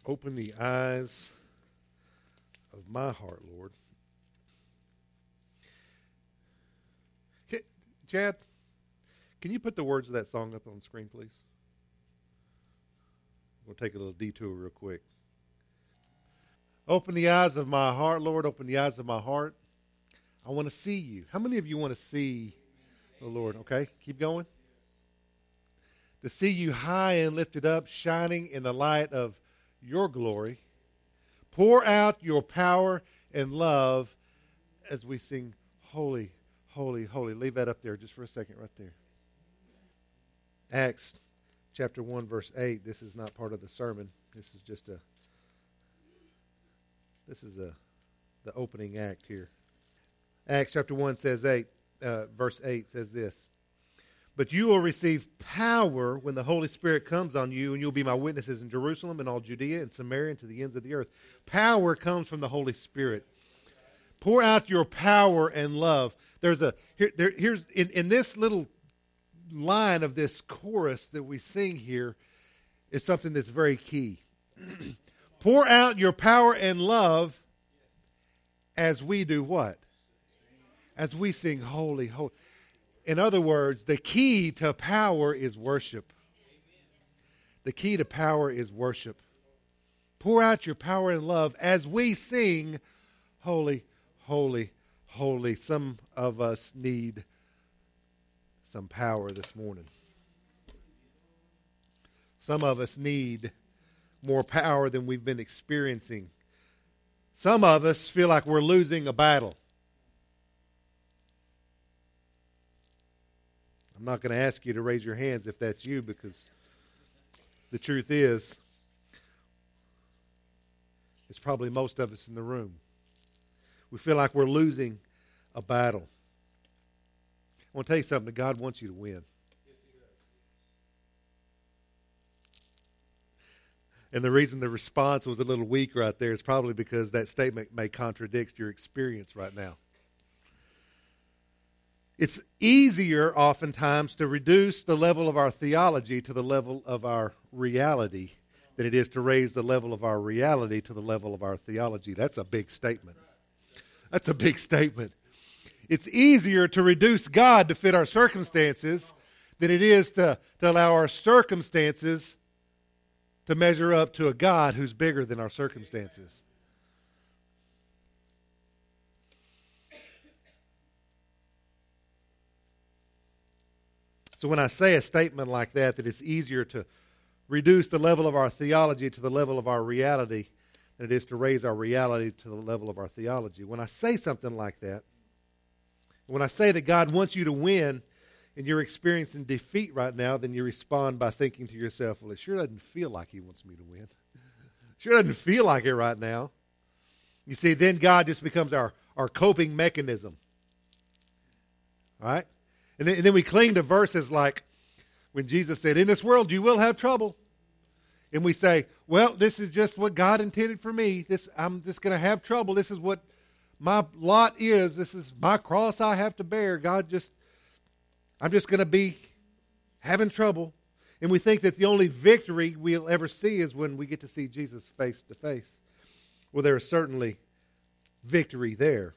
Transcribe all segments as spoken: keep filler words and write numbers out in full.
Open the eyes of my heart, Lord. Okay, Chad, can you put the words of that song up on the screen, please? We'll take a little detour real quick. Open the eyes of my heart, Lord. Open the eyes of my heart. I want to see you. How many of you want to see the Lord? Okay, keep going. To see you high and lifted up, shining in the light of your glory. Pour out your power and love as we sing, holy, holy, holy. Leave that up there just for a second right there. Acts chapter one, verse eight. This is not part of the sermon. This is just a, this is a, the opening act here. Acts chapter one says eight, uh, verse eight says this. But you will receive power when the Holy Spirit comes on you, and you'll be my witnesses in Jerusalem and all Judea and Samaria and to the ends of the earth. Power comes from the Holy Spirit. Pour out your power and love. There's a here, there, here's in, in this little line of this chorus that we sing here is something that's very key. Pour out your power and love as we do what? As we sing holy, holy. In other words, the key to power is worship. The key to power is worship. Pour out your power and love as we sing holy, holy, holy. Some of us need some power this morning. Some of us need more power than we've been experiencing. Some of us feel like we're losing a battle. I'm not going to ask you to raise your hands if that's you, because the truth is, it's probably most of us in the room. We feel like we're losing a battle. I want to tell you something. God wants you to win. And the reason the response was a little weak right there is probably because that statement may contradict your experience right now. It's easier oftentimes to reduce the level of our theology to the level of our reality than it is to raise the level of our reality to the level of our theology. That's a big statement. That's a big statement. It's easier to reduce God to fit our circumstances than it is to, to allow our circumstances to measure up to a God who's bigger than our circumstances. So when I say a statement like that, that it's easier to reduce the level of our theology to the level of our reality than it is to raise our reality to the level of our theology. When I say something like that, when I say that God wants you to win and you're experiencing defeat right now, then you respond by thinking to yourself, well, it sure doesn't feel like he wants me to win. Sure doesn't feel like it right now. You see, then God just becomes our, our coping mechanism. All right? And then, and then we cling to verses like when Jesus said, in this world you will have trouble. And we say, well, this is just what God intended for me. This I'm just going to have trouble. This is what my lot is. This is my cross I have to bear. God just, I'm just going to be having trouble. And we think that the only victory we'll ever see is when we get to see Jesus face to face. Well, there is certainly victory there.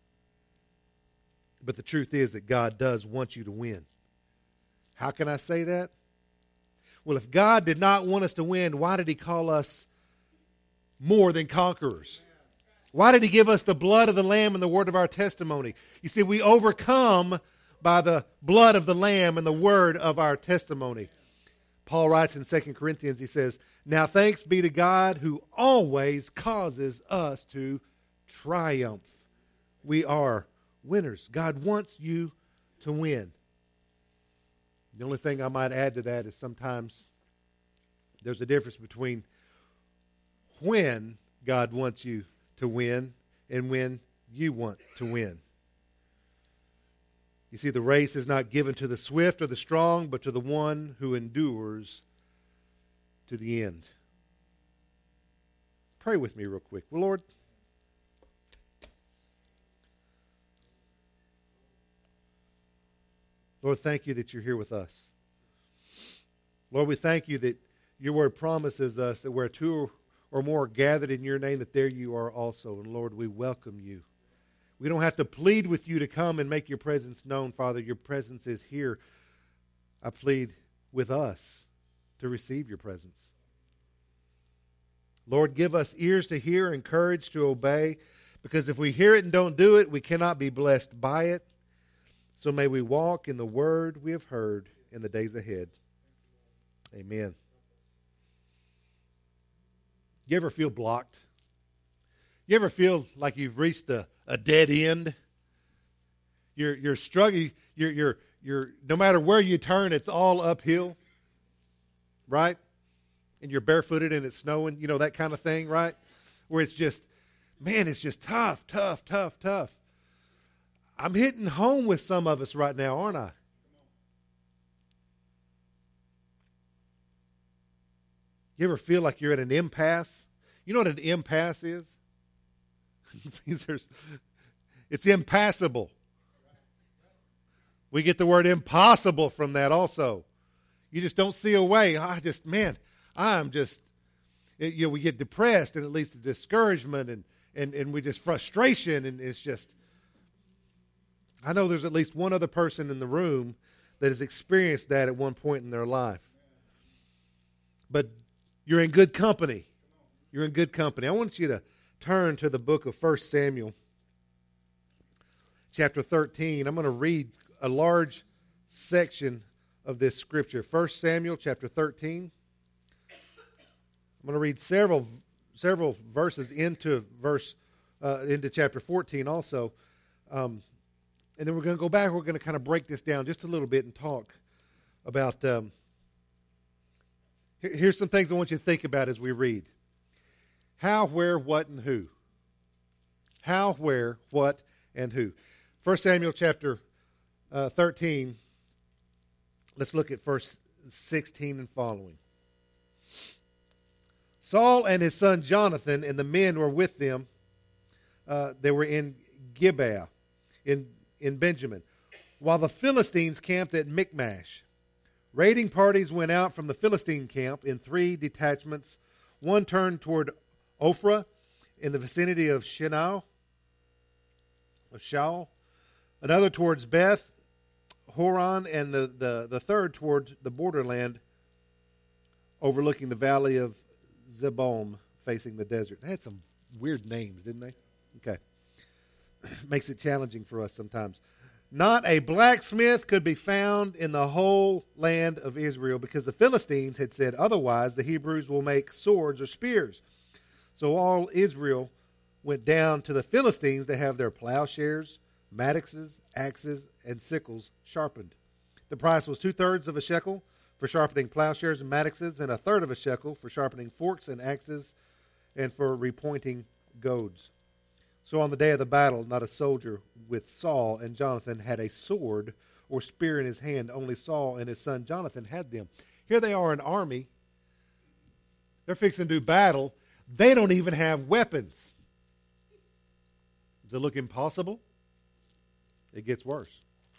But the truth is that God does want you to win. How can I say that? Well, if God did not want us to win, why did he call us more than conquerors? Why did he give us the blood of the Lamb and the word of our testimony? You see, we overcome by the blood of the Lamb and the word of our testimony. Paul writes in Second Corinthians, he says, now thanks be to God who always causes us to triumph. We are winners. God wants you to win. The only thing I might add to that is sometimes there's a difference between when God wants you to win and when you want to win. You see, the race is not given to the swift or the strong, but to the one who endures to the end. Pray with me real quick. Well, Lord, Lord, thank you that you're here with us. Lord, we thank you that your word promises us that where two or more are gathered in your name, that there you are also. And Lord, we welcome you. We don't have to plead with you to come and make your presence known, Father. Your presence is here. I plead with us to receive your presence. Lord, give us ears to hear and courage to obey, because if we hear it and don't do it, we cannot be blessed by it. So may we walk in the word we have heard in the days ahead. Amen. You ever feel blocked? You ever feel like you've reached a, a dead end? You're you're struggling. You're you're you're no matter where you turn, it's all uphill, right? And you're barefooted and it's snowing, you know, that kind of thing, right? Where it's just, man, it's just tough, tough, tough, tough. I'm hitting home with some of us right now, aren't I? You ever feel like you're at an impasse? You know what an impasse is? It's impassable. We get the word impossible from that also. You just don't see a way. I just, man, I'm just, it, you know, we get depressed and it leads to discouragement and, and, and we just frustration, and it's just, I know there's at least one other person in the room that has experienced that at one point in their life. But you're in good company. You're in good company. I want you to turn to the book of First Samuel, chapter thirteen. I'm going to read a large section of this scripture. First Samuel, chapter thirteen. I'm going to read several several verses into verse uh, into chapter fourteen also. Um, and then we're going to go back. We're going to kind of break this down just a little bit and talk about... Um, Here's some things I want you to think about as we read. How, where, what, and who. How, where, what, and who. First Samuel chapter uh, thirteen. Let's look at verse sixteen and following. Saul and his son Jonathan and the men were with them. Uh, they were in Gibeah, in, in Benjamin, while the Philistines camped at Michmash. Raiding parties went out from the Philistine camp in three detachments. One turned toward Ophrah in the vicinity of Shiloh, of Shaul. Another towards Beth Horon, and the, the, the third toward the borderland overlooking the valley of Zeboim, facing the desert. They had some weird names, didn't they? Okay. Makes it challenging for us sometimes. Not a blacksmith could be found in the whole land of Israel, because the Philistines had said otherwise, the Hebrews will make swords or spears. So all Israel went down to the Philistines to have their plowshares, mattocks, axes, and sickles sharpened. The price was two-thirds of a shekel for sharpening plowshares and mattocks, and a third of a shekel for sharpening forks and axes, and for repointing goads. So on the day of the battle, not a soldier with Saul and Jonathan had a sword or spear in his hand. Only Saul and his son Jonathan had them. Here they are, an army. They're fixing to do battle. They don't even have weapons. Does it look impossible? It gets worse.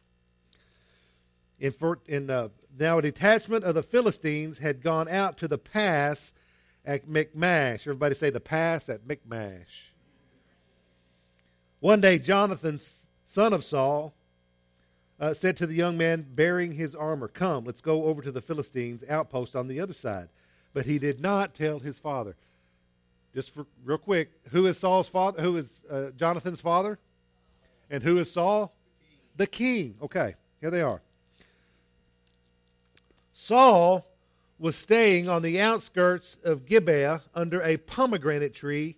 In, in uh, now a detachment of the Philistines had gone out to the pass at Michmash. Everybody say the pass at Michmash. One day, Jonathan, son of Saul, uh, said to the young man bearing his armor, "Come, let's go over to the Philistines' outpost on the other side." But he did not tell his father. Just for, real quick, who is Saul's father? Who is uh, Jonathan's father? And who is Saul? The king. Okay, here they are. Saul was staying on the outskirts of Gibeah under a pomegranate tree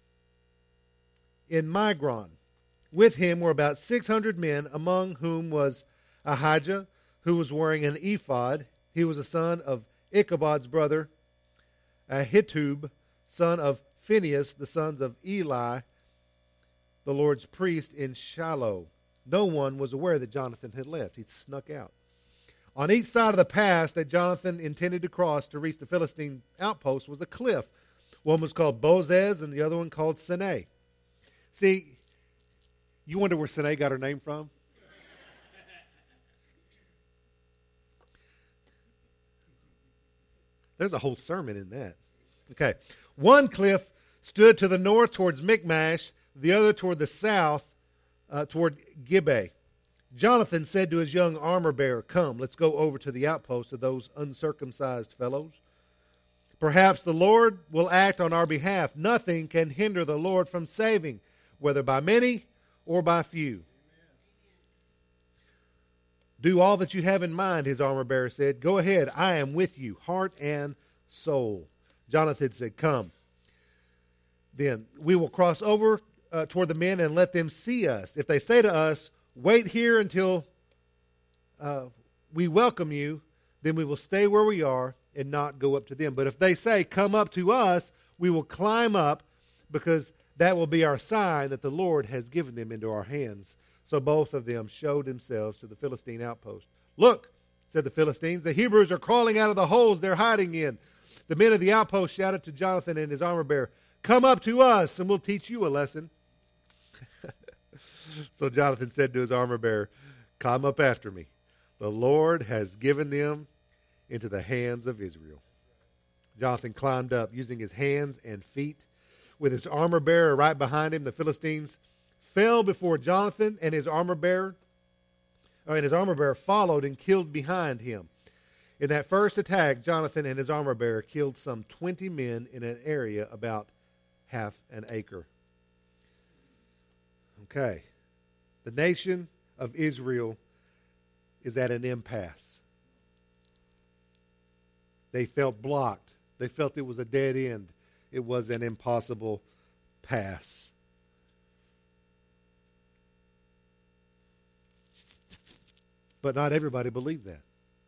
in Migron. With him were about six hundred men, among whom was Ahijah, who was wearing an ephod. He was a son of Ichabod's brother, Ahitub, son of Phinehas, the sons of Eli, the Lord's priest in Shiloh. No one was aware that Jonathan had left. He'd snuck out. On each side of the pass that Jonathan intended to cross to reach the Philistine outpost was a cliff. One was called Bozez and the other one called Sinai. See, you wonder where Sinai got her name from? There's a whole sermon in that. Okay. One cliff stood to the north towards Michmash, the other toward the south uh, toward Gibeah. Jonathan said to his young armor-bearer, "Come, let's go over to the outpost of those uncircumcised fellows. Perhaps the Lord will act on our behalf. Nothing can hinder the Lord from saving, whether by many or by few." "Do all that you have in mind," his armor-bearer said. "Go ahead, I am with you, heart and soul." Jonathan said, "Come. Then we will cross over uh, toward the men and let them see us. If they say to us, 'Wait here until uh, we welcome you,' then we will stay where we are and not go up to them. But if they say, 'Come up to us,' we will climb up, because that will be our sign that the Lord has given them into our hands." So both of them showed themselves to the Philistine outpost. "Look," said the Philistines, "the Hebrews are crawling out of the holes they're hiding in." The men of the outpost shouted to Jonathan and his armor-bearer, "Come up to us, and we'll teach you a lesson." So Jonathan said to his armor-bearer, "Come up after me. The Lord has given them into the hands of Israel." Jonathan climbed up, using his hands and feet. With his armor-bearer right behind him, the Philistines fell before Jonathan, and his armor-bearer, and his armor-bearer followed and killed behind him. In that first attack, Jonathan and his armor-bearer killed some twenty men in an area about half an acre. Okay. The nation of Israel is at an impasse. They felt blocked. They felt it was a dead end. It was an impossible pass. But not everybody believed that.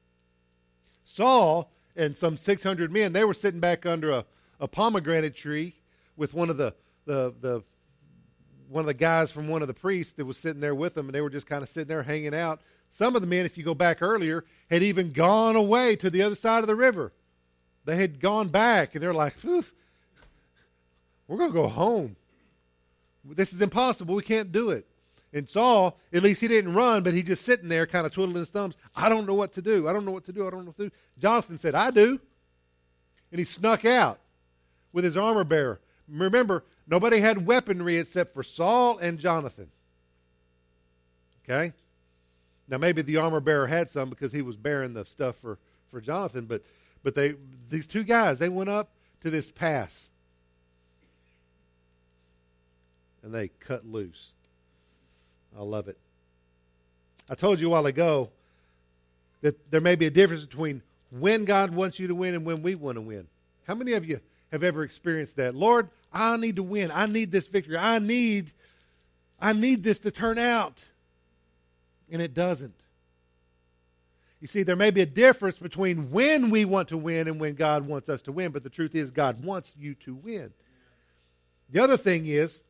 Saul and some six hundred men, they were sitting back under a, a pomegranate tree with one of the, the, the one of the guys from one of the priests that was sitting there with them, and they were just kind of sitting there hanging out. Some of the men, if you go back earlier, had even gone away to the other side of the river. They had gone back, and they're like, "Phew, we're going to go home. This is impossible. We can't do it." And Saul, at least he didn't run, but he just sitting there kind of twiddling his thumbs. "I don't know what to do. I don't know what to do. I don't know what to do." Jonathan said, "I do." And he snuck out with his armor bearer. Remember, nobody had weaponry except for Saul and Jonathan. Okay? Now maybe the armor bearer had some because he was bearing the stuff for, for Jonathan, but but they these two guys, they went up to this pass. And they cut loose. I love it. I told you a while ago that there may be a difference between when God wants you to win and when we want to win. How many of you have ever experienced that? "Lord, I need to win. I need this victory. I need, I need this to turn out." And it doesn't. You see, there may be a difference between when we want to win and when God wants us to win, but the truth is God wants you to win. The other thing is,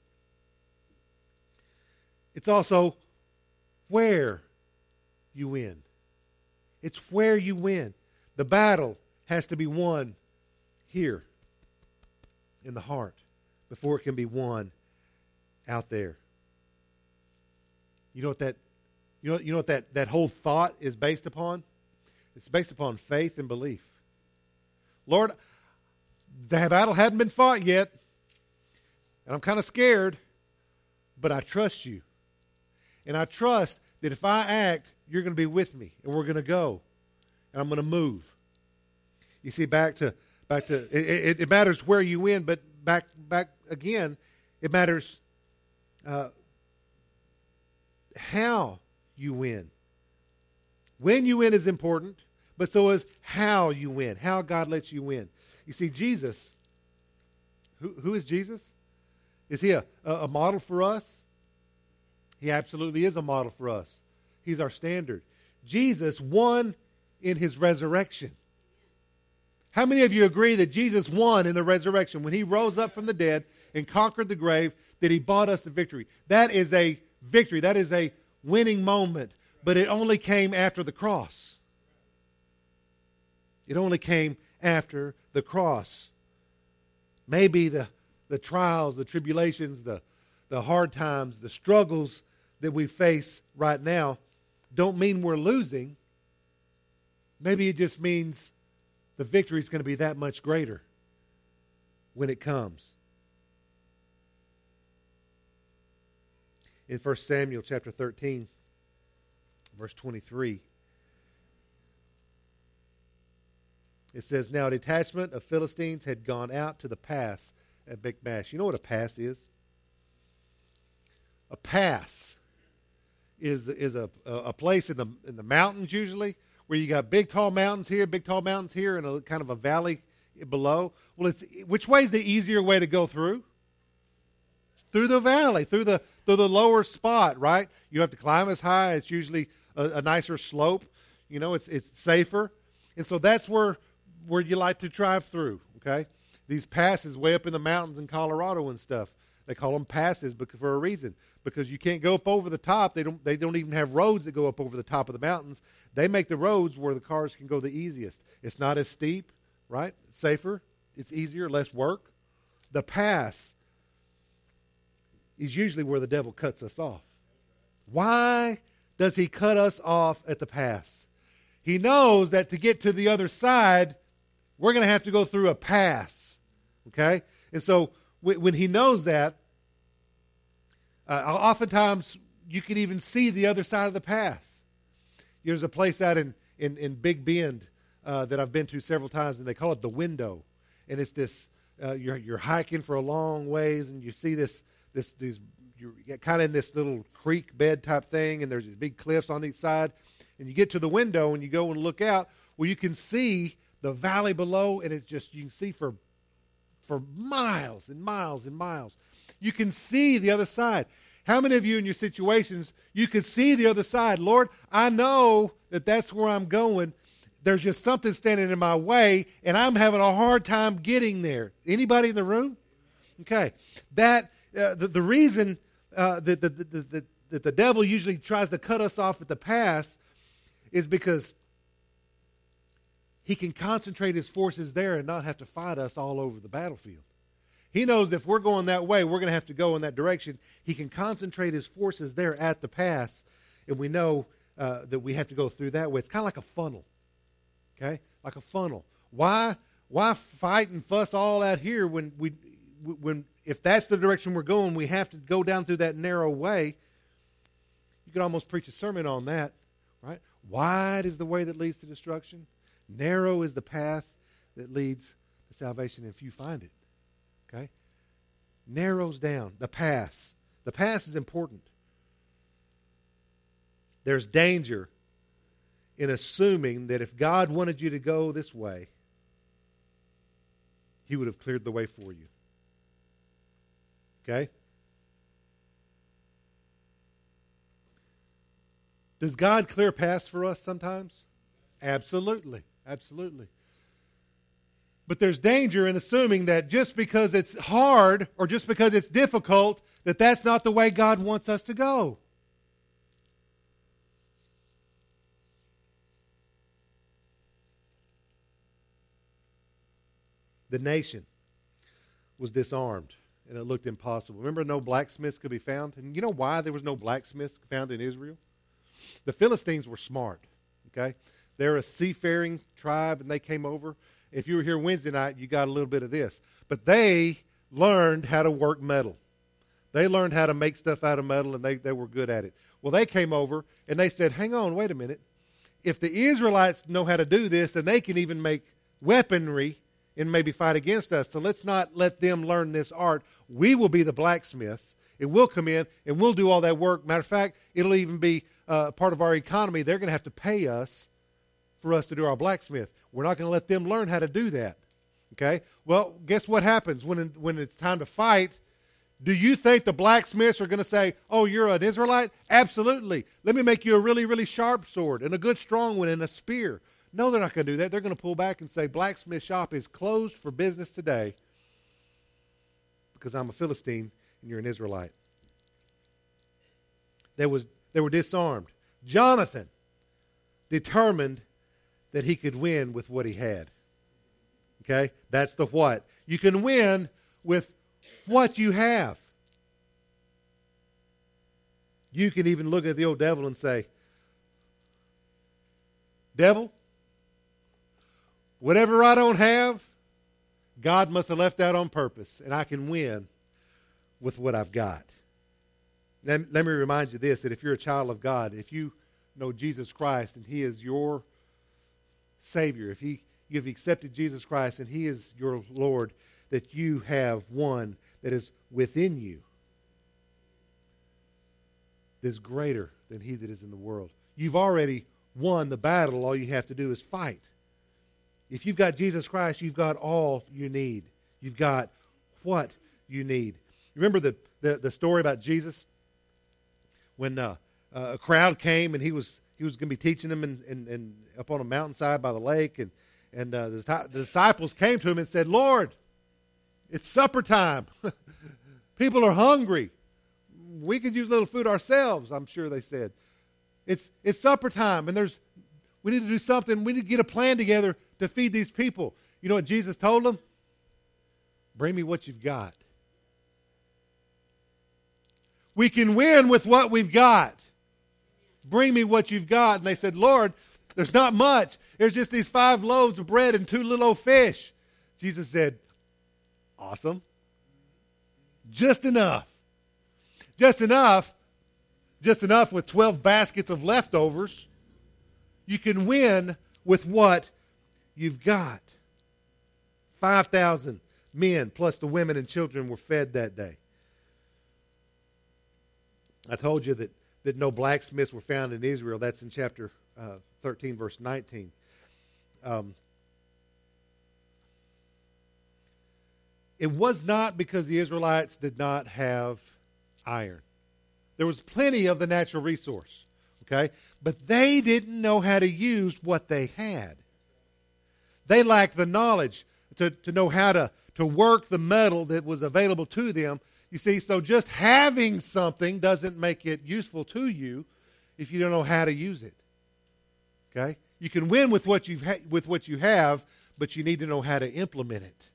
it's also where you win. It's where you win. The battle has to be won here in the heart before it can be won out there. You know what that you know, you know what that, that whole thought is based upon? It's based upon faith and belief. Lord, the battle hadn't been fought yet, and I'm kind of scared, but I trust you. And I trust that if I act, you're going to be with me, and we're going to go, and I'm going to move. You see, back to back to it, it, it matters where you win, but back back again, it matters uh, how you win. When you win is important, but so is how you win, how God lets you win. You see, Jesus, who, who is Jesus? Is he a, a model for us? He absolutely is a model for us. He's our standard. Jesus won in his resurrection. How many of you agree that Jesus won in the resurrection when he rose up from the dead and conquered the grave, that he bought us the victory? That is a victory. That is a winning moment. But it only came after the cross. It only came after the cross. Maybe the, the trials, the tribulations, the, the hard times, the struggles that we face right now don't mean we're losing. Maybe it just means the victory is going to be that much greater. when it comes. In First Samuel chapter thirteen, verse twenty-three, it says, "Now a detachment of Philistines had gone out to the pass at Michmash." You know what a pass is? A pass is is a a place in the in the mountains usually, where you got big tall mountains here, big tall mountains here, and a kind of a valley below. Well, it's which way is the easier way to go through? Through the valley, through the through the lower spot, right? You have to climb as high. It's usually a, a nicer slope. You know, it's it's safer, and so that's where where you like to drive through. Okay, these passes way up in the mountains in Colorado and stuff. They call them passes because, for a reason, because you can't go up over the top. They don't they don't even have roads that go up over the top of the mountains. They make the roads where the cars can go the easiest. It's not as steep, right? It's safer. It's easier, less work. The pass is usually where the devil cuts us off. Why does he cut us off at the pass? He knows that to get to the other side, we're going to have to go through a pass. Okay? And so when he knows that, uh, oftentimes you can even see the other side of the pass. There's a place out in, in, in Big Bend uh, that I've been to several times, and they call it the Window. And it's this, uh, you're, you're hiking for a long ways, and you see this, this these, you're kind of in this little creek bed type thing, and there's these big cliffs on each side. And you get to the window, and you go and look out, well, you can see the valley below, and it's just, you can see for for miles and miles and miles. You can see the other side. How many of you in your situations, you could see the other side? Lord, I know that that's where I'm going. There's just something standing in my way, and I'm having a hard time getting there. Anybody in the room? Okay. That uh, the, the reason uh, that, the, the, the, that the devil usually tries to cut us off at the pass is because he can concentrate his forces there and not have to fight us all over the battlefield. He knows if we're going that way, we're going to have to go in that direction. He can concentrate his forces there at the pass, and we know uh, that we have to go through that way. It's kind of like a funnel, okay? Like a funnel. Why, why fight and fuss all out here when we, when if that's the direction we're going, we have to go down through that narrow way? You could almost preach a sermon on that, right? Wide is the way that leads to destruction. Narrow is the path that leads to salvation if you find it. Okay? Narrows down. The pass. The pass is important. There's danger in assuming that if God wanted you to go this way, He would have cleared the way for you. Okay? Does God clear paths for us sometimes? Absolutely. Absolutely. But there's danger in assuming that just because it's hard or just because it's difficult, that that's not the way God wants us to go. The nation was disarmed, and it looked impossible. Remember, no blacksmiths could be found? And you know why there was no blacksmiths found in Israel? The Philistines were smart, okay? They're a seafaring tribe, and they came over. If you were here Wednesday night, you got a little bit of this. But they learned how to work metal. They learned how to make stuff out of metal, and they, they were good at it. Well, they came over, and they said, hang on, wait a minute. If the Israelites know how to do this, then they can even make weaponry and maybe fight against us. So let's not let them learn this art. We will be the blacksmiths, and we'll come in, and we'll do all that work. Matter of fact, it'll even be uh, part of our economy. They're going to have to pay us for us to do our blacksmith. We're not going to let them learn how to do that. Okay? Well, guess what happens when when it's time to fight? Do you think the blacksmiths are going to say, oh, you're an Israelite? Absolutely. Let me make you a really, really sharp sword and a good strong one and a spear. No, they're not going to do that. They're going to pull back and say, blacksmith shop is closed for business today because I'm a Philistine and you're an Israelite. They was they were disarmed. Jonathan determined that he could win with what he had. Okay? That's the what. You can win with what you have. You can even look at the old devil and say, devil, whatever I don't have, God must have left out on purpose, and I can win with what I've got. Let, let me remind you this, that if you're a child of God, if you know Jesus Christ and He is your Savior, if he, you have accepted Jesus Christ and He is your Lord, that you have one that is within you that is greater than he that is in the world. You've already won the battle. All you have to do is fight. If you've got Jesus Christ, you've got all you need. You've got what you need. Remember the, the, the story about Jesus? When uh, uh, a crowd came and he was he was going to be teaching them in, in, in, up on a mountainside by the lake. And, and uh, the, the disciples came to him and said, Lord, it's supper time. People are hungry. We could use a little food ourselves, I'm sure they said. It's it's supper time, and there's we need to do something. We need to get a plan together to feed these people. You know what Jesus told them? Bring me what you've got. We can win with what we've got. Bring me what you've got. And they said, Lord, there's not much. There's just these five loaves of bread and two little fish. Jesus said, awesome. Just enough. Just enough. Just enough with twelve baskets of leftovers. You can win with what you've got. five thousand men plus the women and children were fed that day. I told you that, that no blacksmiths were found in Israel. That's in chapter uh, thirteen, verse nineteen. Um, it was not because the Israelites did not have iron. There was plenty of the natural resource, okay? But they didn't know how to use what they had. They lacked the knowledge to, to know how to, to work the metal that was available to them. You see, so just having something doesn't make it useful to you if you don't know how to use it. Okay? You can win with what you've ha- with what you have, but you need to know how to implement it.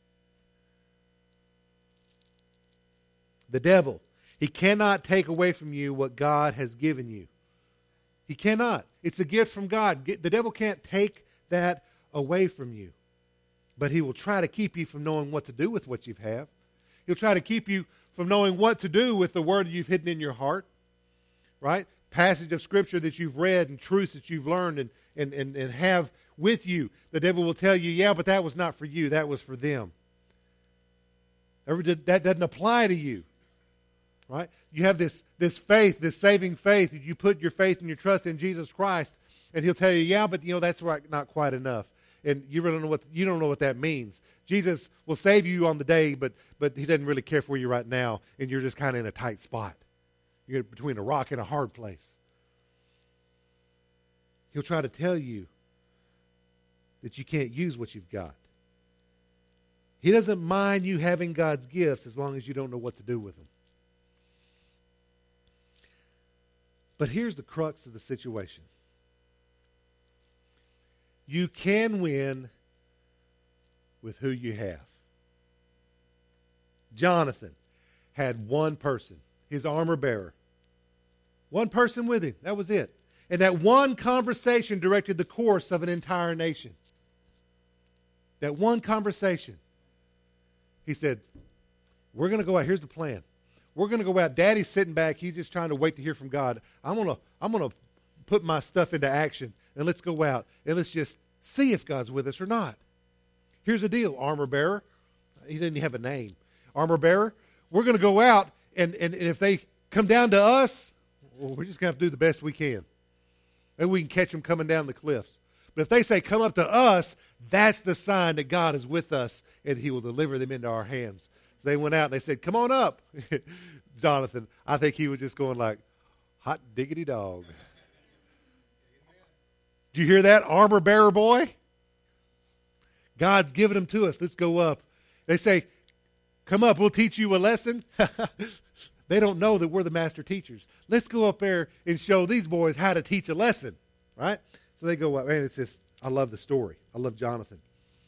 The devil, he cannot take away from you what God has given you. He cannot. It's a gift from God. The devil can't take that away from you. But he will try to keep you from knowing what to do with what you have. He'll try to keep you from knowing what to do with the word you've hidden in your heart. Right? Passage of Scripture that you've read and truths that you've learned and, and, and, and have with you. The devil will tell you, yeah, but that was not for you. That was for them. That doesn't apply to you. Right? You have this, this faith, this saving faith. You put your faith and your trust in Jesus Christ, and he'll tell you, yeah, but you know that's right, not quite enough. And you really don't know what you don't know what that means. Jesus will save you on the day, but but he doesn't really care for you right now, and you're just kind of in a tight spot. You're between a rock and a hard place. He'll try to tell you that you can't use what you've got. He doesn't mind you having God's gifts as long as you don't know what to do with them. But here's the crux of the situation. You can win with who you have. Jonathan had one person, his armor bearer. One person with him. That was it. And that one conversation directed the course of an entire nation. That one conversation. He said, we're going to go out. Here's the plan. We're going to go out. Daddy's sitting back. He's just trying to wait to hear from God. I'm going to I'm going to put my stuff into action, and let's go out, and let's just see if God's with us or not. Here's the deal, armor bearer. He didn't have a name. Armor bearer, we're going to go out, and, and, and if they come down to us, well, we're just going to have to do the best we can. Maybe we can catch them coming down the cliffs. But if they say, come up to us, that's the sign that God is with us, and he will deliver them into our hands. So they went out and they said, come on up. Jonathan, I think he was just going like, hot diggity dog. Do you hear that, armor bearer boy? God's given them to us. Let's go up. They say, come up, we'll teach you a lesson. They don't know that we're the master teachers. Let's go up there and show these boys how to teach a lesson. Right? So they go up. Man, it's just, I love the story. I love Jonathan.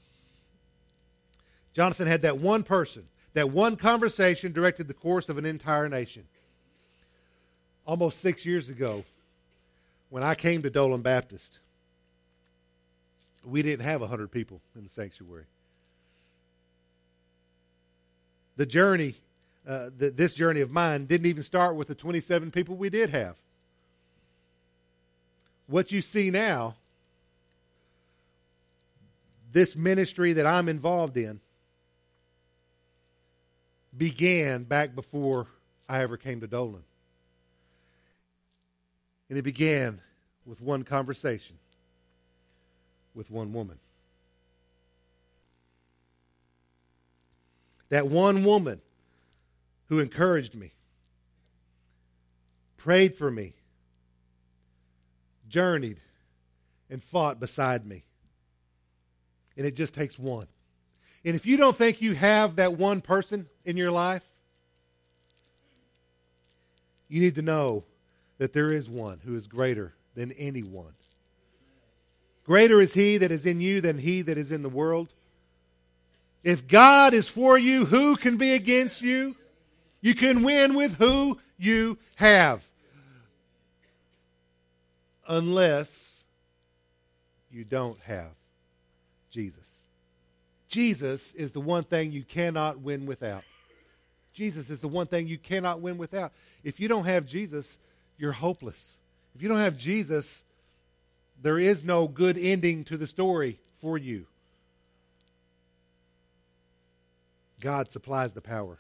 Jonathan had that one person. That one conversation directed the course of an entire nation. Almost six years ago, when I came to Dolan Baptist, we didn't have one hundred people in the sanctuary. the journey, uh, the, this journey of mine, didn't even start with the twenty-seven people we did have. What you see now, this ministry that I'm involved in, began back before I ever came to Dolan. And it began with one conversation with one woman. That one woman who encouraged me, prayed for me, journeyed, and fought beside me. And it just takes one. And if you don't think you have that one person in your life, you need to know that there is one who is greater than anyone. Greater is he that is in you than he that is in the world. If God is for you, who can be against you? You can win with who you have. Unless you don't have Jesus. Jesus is the one thing you cannot win without. Jesus is the one thing you cannot win without. If you don't have Jesus, you're hopeless. If you don't have Jesus, there is no good ending to the story for you. God supplies the power.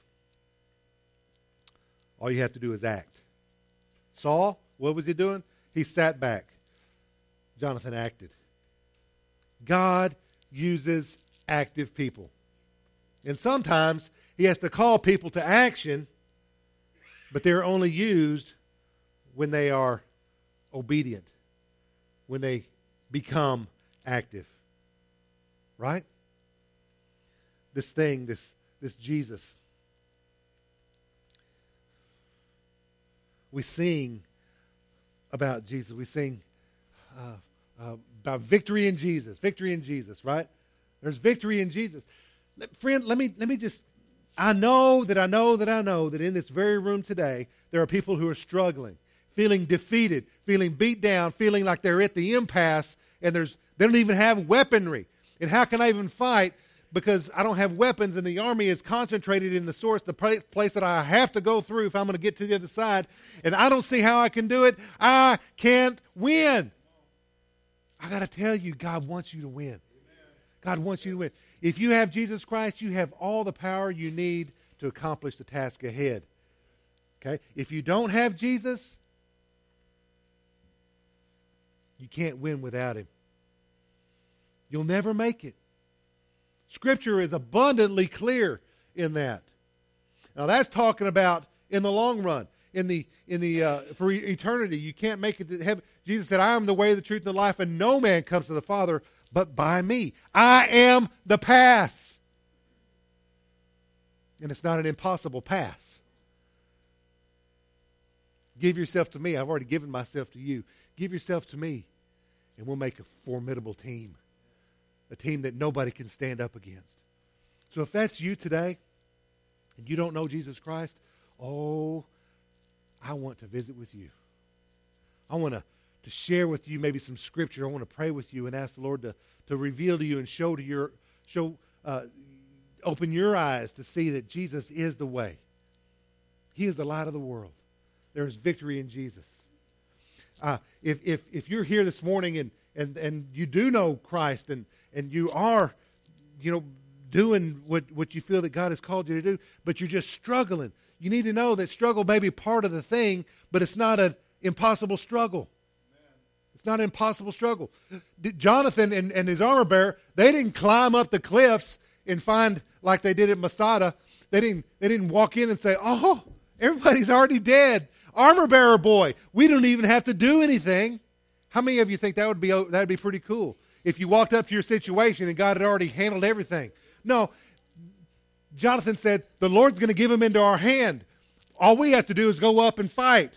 All you have to do is act. Saul, what was he doing? He sat back. Jonathan acted. God uses active people. And sometimes he has to call people to action, but they're only used when they are obedient, when they become active. Right? This thing, this, this Jesus. We sing about Jesus. We sing uh, uh, about victory in Jesus. Victory in Jesus, right? There's victory in Jesus. Friend, let me let me just, I know that I know that I know that in this very room today, there are people who are struggling, feeling defeated, feeling beat down, feeling like they're at the impasse, and there's they don't even have weaponry. And how can I even fight? Because I don't have weapons, and the army is concentrated in the source, the place that I have to go through if I'm going to get to the other side, and I don't see how I can do it. I can't win. I got to tell you, God wants you to win. God wants you to win. If you have Jesus Christ, you have all the power you need to accomplish the task ahead. Okay? If you don't have Jesus, you can't win without Him. You'll never make it. Scripture is abundantly clear in that. Now that's talking about in the long run, in the in the uh, for eternity. You can't make it to heaven. Jesus said, "I am the way, the truth, and the life, and no man comes to the Father but by me." I am the path. And it's not an impossible path. Give yourself to me. I've already given myself to you. Give yourself to me, and we'll make a formidable team. A team that nobody can stand up against. So if that's you today, and you don't know Jesus Christ, oh, I want to visit with you. I want to, to share with you maybe some scripture. I want to pray with you and ask the Lord to, to reveal to you and show to your show uh, open your eyes to see that Jesus is the way. He is the light of the world. There is victory in Jesus. Uh, if if if you're here this morning and and and you do know Christ and and you are, you know, doing what, what you feel that God has called you to do, but you're just struggling. You need to know that struggle may be part of the thing, but it's not an impossible struggle. Amen. It's not an impossible struggle. Jonathan and, and his armor bearer, they didn't climb up the cliffs and find, like they did at Masada, they didn't, they didn't walk in and say, "Oh, everybody's already dead. Armor bearer boy, we don't even have to do anything." How many of you think that would be that would be pretty cool? If you walked up to your situation and God had already handled everything. No, Jonathan said, the Lord's going to give him into our hand. All we have to do is go up and fight.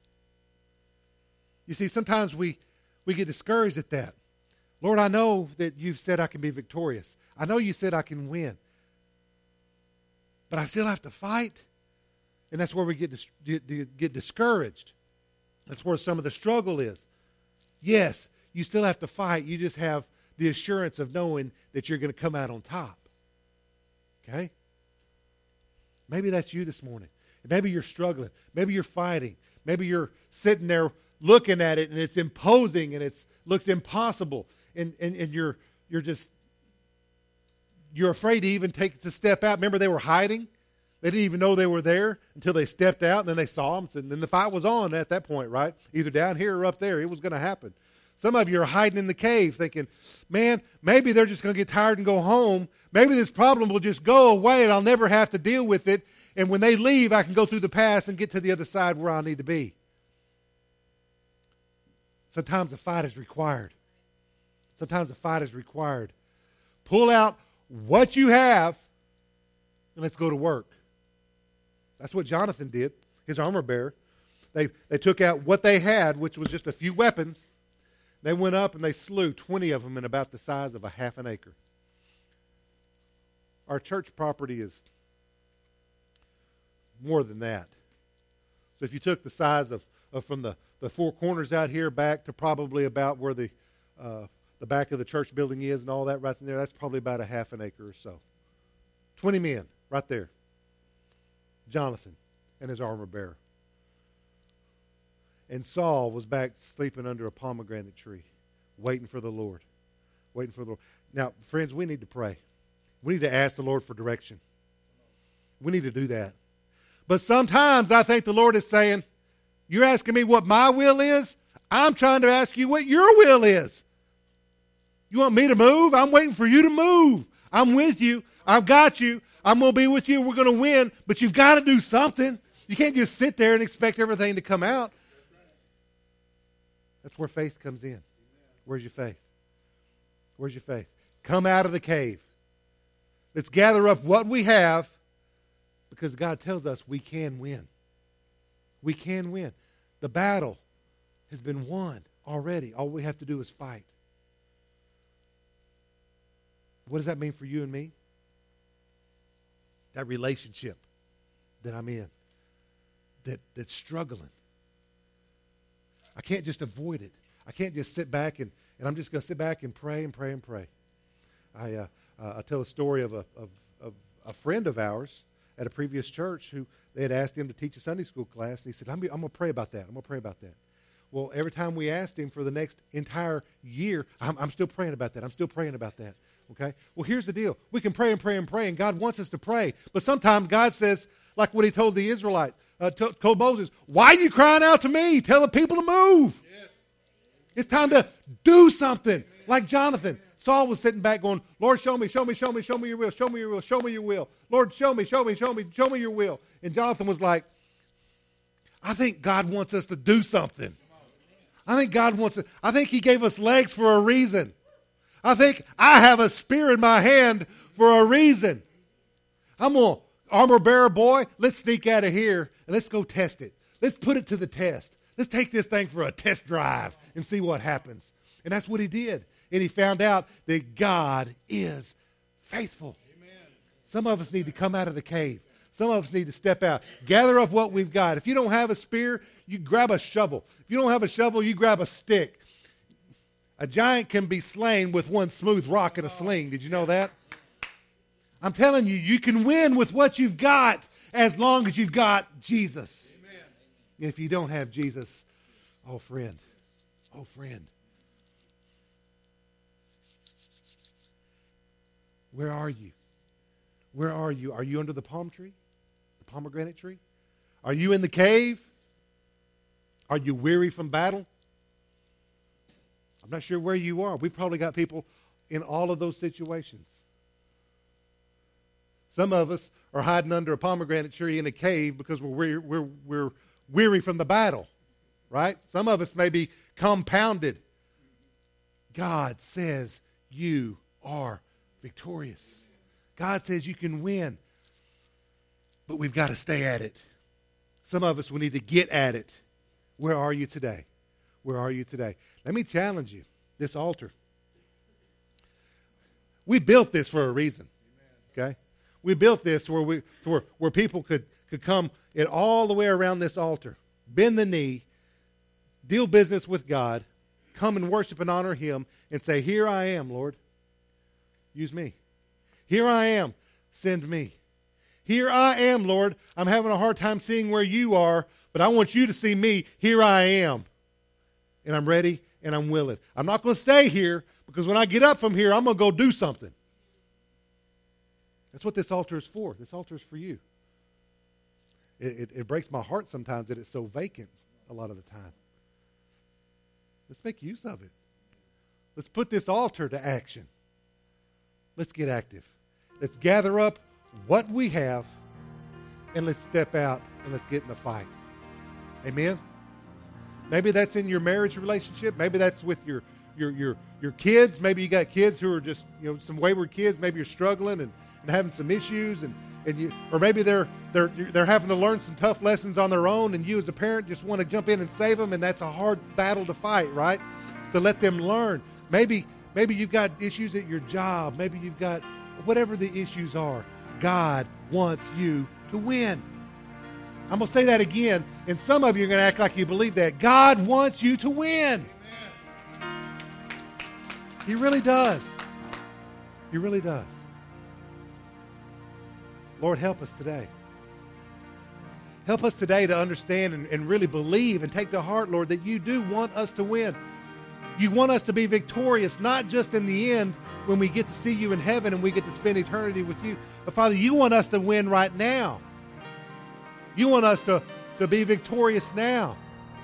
You see, sometimes we, we get discouraged at that. Lord, I know that you've said I can be victorious. I know you said I can win. But I still have to fight. And that's where we get, dis- get, get discouraged. That's where some of the struggle is. Yes, you still have to fight. You just have the assurance of knowing that you're going to come out on top. Okay? Maybe that's you this morning. Maybe you're struggling. Maybe you're fighting. Maybe you're sitting there looking at it and it's imposing and it looks impossible. And, and, and you're you're just, you're afraid to even take to step out. Remember, they were hiding. They didn't even know they were there until they stepped out, and then they saw them. And then the fight was on at that point, right? Either down here or up there. It was going to happen. Some of you are hiding in the cave thinking, man, maybe they're just going to get tired and go home. Maybe this problem will just go away and I'll never have to deal with it. And when they leave, I can go through the pass and get to the other side where I need to be. Sometimes a fight is required. Sometimes a fight is required. Pull out what you have and let's go to work. That's what Jonathan did, his armor bearer. They, they took out what they had, which was just a few weapons. They went up and they slew twenty of them in about the size of a half an acre. Our church property is more than that. So if you took the size of, of from the, the four corners out here back to probably about where the uh, the back of the church building is and all that right in there, that's probably about a half an acre or so. twenty men right there. Jonathan and his armor bearer. And Saul was back sleeping under a pomegranate tree, waiting for the Lord. Waiting for the Lord. Now, friends, we need to pray. We need to ask the Lord for direction. We need to do that. But sometimes I think the Lord is saying, you're asking me what my will is? I'm trying to ask you what your will is. You want me to move? I'm waiting for you to move. I'm with you. I've got you. I'm going to be with you. We're going to win. But you've got to do something. You can't just sit there and expect everything to come out. That's where faith comes in. Where's your faith? Where's your faith? Come out of the cave. Let's gather up what we have because God tells us we can win. We can win. The battle has been won already. All we have to do is fight. What does that mean for you and me? That relationship that I'm in, that, that's struggling. I can't just avoid it. I can't just sit back and, and I'm just going to sit back and pray and pray and pray. I uh, uh, I tell a story of a of, of a friend of ours at a previous church who they had asked him to teach a Sunday school class, and he said, I'm, I'm going to pray about that. I'm going to pray about that. Well, every time we asked him for the next entire year, I'm, I'm still praying about that. I'm still praying about that. Okay? Well, here's the deal. We can pray and pray and pray, and God wants us to pray. But sometimes God says, like what he told the Israelites, uh, to, told Moses, why are you crying out to me? Tell the people to move. Yes. It's time to do something. Amen. Like Jonathan. Saul was sitting back going, Lord, show me, show me, show me, show me your will, show me your will, show me your will. Lord, show me, show me, show me, show me your will. And Jonathan was like, I think God wants us to do something. I think God wants to, I think he gave us legs for a reason. I think I have a spear in my hand for a reason. I'm going to, armor bearer boy, let's sneak out of here and let's go test it. Let's put it to the test. Let's take this thing for a test drive and see what happens. And that's what he did. And he found out that God is faithful. Amen. Some of us need to come out of the cave. Some of us need to step out. Gather up what we've got. If you don't have a spear, you grab a shovel. If you don't have a shovel, you grab a stick. A giant can be slain with one smooth rock and a sling. Did you know that? I'm telling you, you can win with what you've got as long as you've got Jesus. Amen. And if you don't have Jesus, oh friend, oh friend, where are you? Where are you? Are you under the palm tree? The pomegranate tree? Are you in the cave? Are you weary from battle? I'm not sure where you are. We've probably got people in all of those situations. Some of us are hiding under a pomegranate tree in a cave because we're weary, we're, we're weary from the battle, right? Some of us may be compounded. God says you are victorious. God says you can win, but we've got to stay at it. Some of us will need to get at it. Where are you today? Where are you today? Let me challenge you. This altar. We built this for a reason. Okay? We built this to where we to where, where people could, could come in all the way around this altar, bend the knee, deal business with God, come and worship and honor him, and say, here I am, Lord. Use me. Here I am. Send me. Here I am, Lord. I'm having a hard time seeing where you are, but I want you to see me. Here I am. And I'm ready and I'm willing. I'm not going to stay here because when I get up from here, I'm going to go do something. That's what this altar is for. This altar is for you. It, it, it breaks my heart sometimes that it's so vacant a lot of the time. Let's make use of it. Let's put this altar to action. Let's get active. Let's gather up what we have and let's step out and let's get in the fight. Amen? Maybe that's in your marriage relationship. Maybe that's with your your your your kids. Maybe you got kids who are just, you know, some wayward kids. Maybe you're struggling and, and having some issues, and, and you, or maybe they're they're they're having to learn some tough lessons on their own, and you as a parent just want to jump in and save them, and that's a hard battle to fight, right? To let them learn. Maybe maybe you've got issues at your job. Maybe you've got whatever the issues are. God wants you to win. I'm going to say that again, and some of you are going to act like you believe that. God wants you to win. Amen. He really does. He really does. Lord, help us today. Help us today to understand and, and really believe and take to heart, Lord, that you do want us to win. You want us to be victorious, not just in the end when we get to see you in heaven and we get to spend eternity with you. But, Father, you want us to win right now. You want us to, to be victorious now.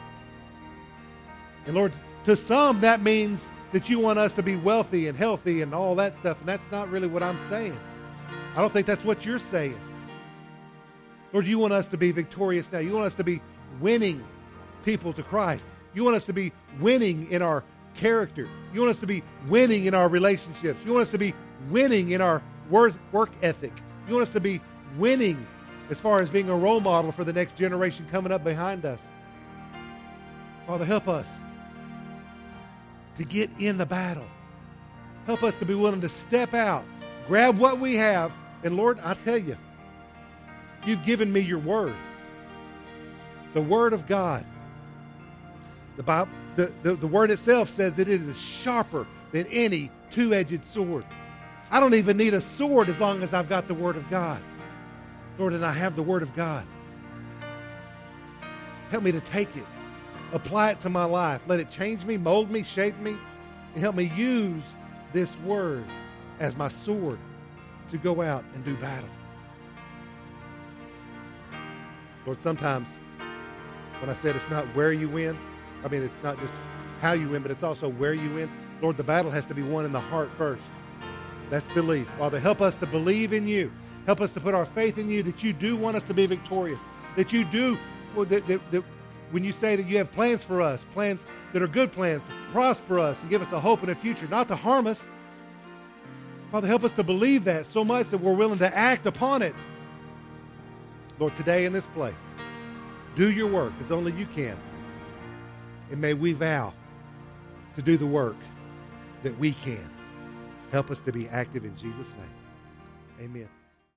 And, Lord, to some that means that you want us to be wealthy and healthy and all that stuff, and that's not really what I'm saying. I don't think that's what you're saying. Lord, you want us to be victorious now. You want us to be winning people to Christ. You want us to be winning in our character. You want us to be winning in our relationships. You want us to be winning in our work, work ethic. You want us to be winning as far as being a role model for the next generation coming up behind us. Father, help us to get in the battle. Help us to be willing to step out, grab what we have, and Lord, I tell you, you've given me your word. The word of God. The Bible, the, the, the word itself says that it is sharper than any two-edged sword. I don't even need a sword as long as I've got the word of God. Lord, and I have the word of God. Help me to take it, apply it to my life. Let it change me, mold me, shape me, and help me use this word as my sword to go out and do battle. Lord, sometimes when I said it's not where you win, I mean, it's not just how you win, but it's also where you win. Lord, the battle has to be won in the heart first. That's belief. Father, help us to believe in you. Help us to put our faith in you that you do want us to be victorious, that you do, well, that, that, that when you say that you have plans for us, plans that are good plans, to prosper us and give us a hope and a future, not to harm us. Father, help us to believe that so much that we're willing to act upon it. Lord, today in this place, do your work as only you can. And may we vow to do the work that we can. Help us to be active in Jesus' name. Amen.